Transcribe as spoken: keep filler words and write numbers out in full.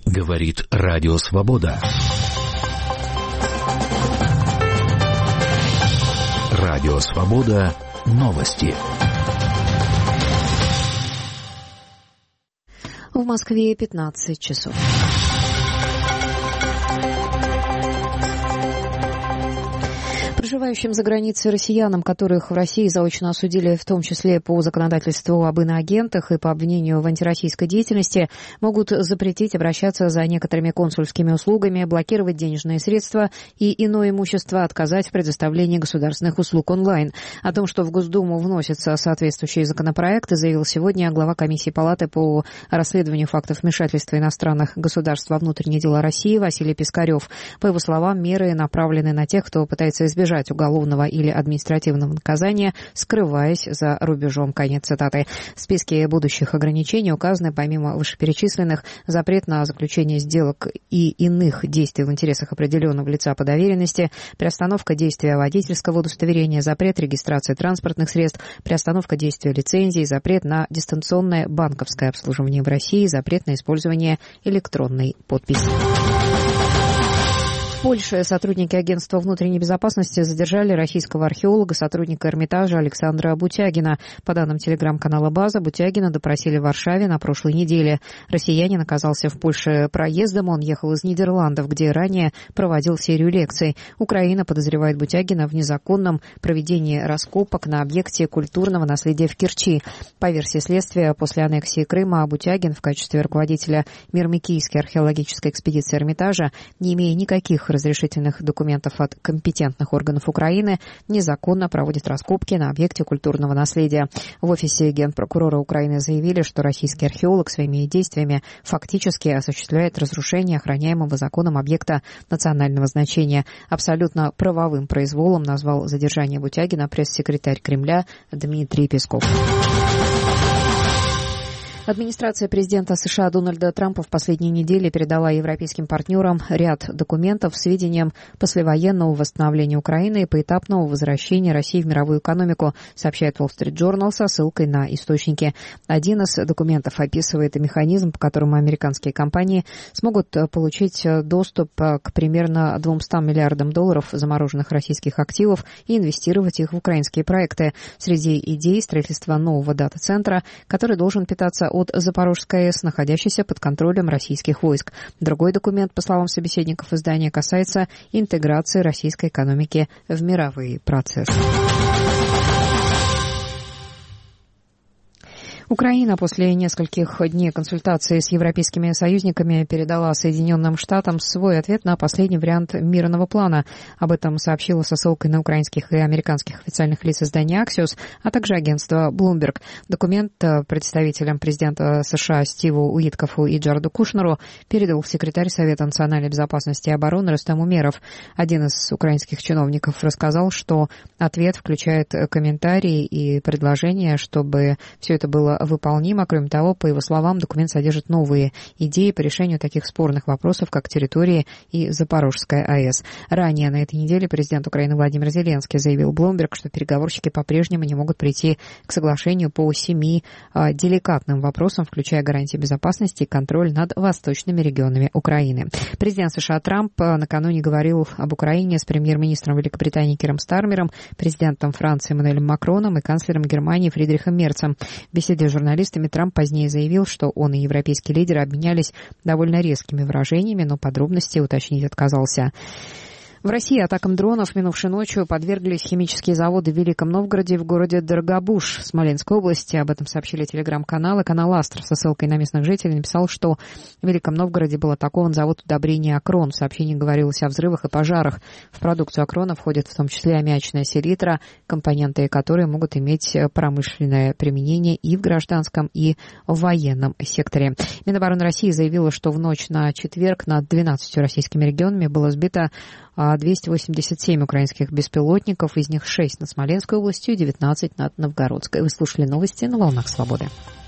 Говорит Радио Свобода. Радио Свобода. Новости. В Москве пятнадцать часов. Проживающим за границей россиянам, которых в России заочно осудили, в том числе по законодательству об иноагентах и по обвинению в антироссийской деятельности, могут запретить обращаться за некоторыми консульскими услугами, блокировать денежные средства и иное имущество, отказать в предоставлении государственных услуг онлайн. О том, что в Госдуму вносятся соответствующие законопроекты, заявил сегодня глава комиссии Палаты по расследованию фактов вмешательства иностранных государств во внутренние дела России Василий Пискарев. По его словам, меры направлены на тех, кто пытается избежать уголовного или административного наказания, скрываясь за рубежом. Конец цитаты. В списке будущих ограничений указаны, помимо вышеперечисленных, запрет на заключение сделок и иных действий в интересах определенного лица по доверенности, приостановка действия водительского удостоверения, запрет регистрации транспортных средств, приостановка действия лицензий, запрет на дистанционное банковское обслуживание в России, запрет на использование электронной подписи. В Польше сотрудники Агентства внутренней безопасности задержали российского археолога, сотрудника Эрмитажа Александра Бутягина. По данным телеграм-канала «База», Бутягина допросили в Варшаве на прошлой неделе. Россиянин оказался в Польше проездом. Он ехал из Нидерландов, где ранее проводил серию лекций. Украина подозревает Бутягина в незаконном проведении раскопок на объекте культурного наследия в Керчи. По версии следствия, после аннексии Крыма Бутягин в качестве руководителя Мирмикийской археологической экспедиции Эрмитажа, не имея никаких разрешительных документов от компетентных органов Украины, незаконно проводит раскопки на объекте культурного наследия. В офисе генпрокурора Украины заявили, что российский археолог своими действиями фактически осуществляет разрушение охраняемого законом объекта национального значения. Абсолютно правовым произволом назвал задержание Бутягина пресс-секретарь Кремля Дмитрий Песков. Администрация президента США Дональда Трампа в последние недели передала европейским партнерам ряд документов с видением послевоенного восстановления Украины и поэтапного возвращения России в мировую экономику, сообщает Wall Street Journal со ссылкой на источники. Один из документов описывает механизм, по которому американские компании смогут получить доступ к примерно двумстам миллиардам долларов замороженных российских активов и инвестировать их в украинские проекты. Среди идей строительства нового дата-центра, который должен питаться от Запорожской АЭС, находящейся под контролем российских войск. Другой документ, по словам собеседников издания, касается интеграции российской экономики в мировые процессы. Украина после нескольких дней консультаций с европейскими союзниками передала Соединенным Штатам свой ответ на последний вариант мирного плана. Об этом сообщила со ссылкой на украинских и американских официальных лиц издания Axios, а также агентство Bloomberg. Документ представителям президента США Стиву Уиткофу и Джареду Кушнеру передал секретарь Совета национальной безопасности и обороны Рустем Умеров. Один из украинских чиновников рассказал, что ответ включает комментарии и предложения, чтобы все это было выполнимо. Кроме того, по его словам, документ содержит новые идеи по решению таких спорных вопросов, как территории и Запорожская АЭС. Ранее на этой неделе президент Украины Владимир Зеленский заявил Bloomberg, что переговорщики по-прежнему не могут прийти к соглашению по семи а, деликатным вопросам, включая гарантии безопасности и контроль над восточными регионами Украины. Президент США Трамп накануне говорил об Украине с премьер-министром Великобритании Киром Стармером, президентом Франции Эммануэлем Макроном и канцлером Германии Фридрихом Мерцем. В беседе с журналистами Трамп позднее заявил, что он и европейские лидеры обменялись довольно резкими выражениями, но подробности уточнить отказался. В России атакам дронов минувшей ночью подверглись химические заводы в Великом Новгороде и в городе Дорогобуж Смоленской области. Об этом сообщили телеграм-каналы. Канал «Астр» со ссылкой на местных жителей написал, что в Великом Новгороде был атакован завод удобрения «Акрон». В сообщении говорилось о взрывах и пожарах. В продукцию «Акрона» входит в том числе аммиачная селитра, компоненты которой могут иметь промышленное применение и в гражданском, и в военном секторе. Минобороны России заявила, что в ночь на четверг над двенадцатью российскими регионами было сбито двести восемьдесят семь украинских беспилотников, из них шесть над Смоленской областью и девятнадцать над Новгородской. Вы слушали новости на «Волнах Свободы».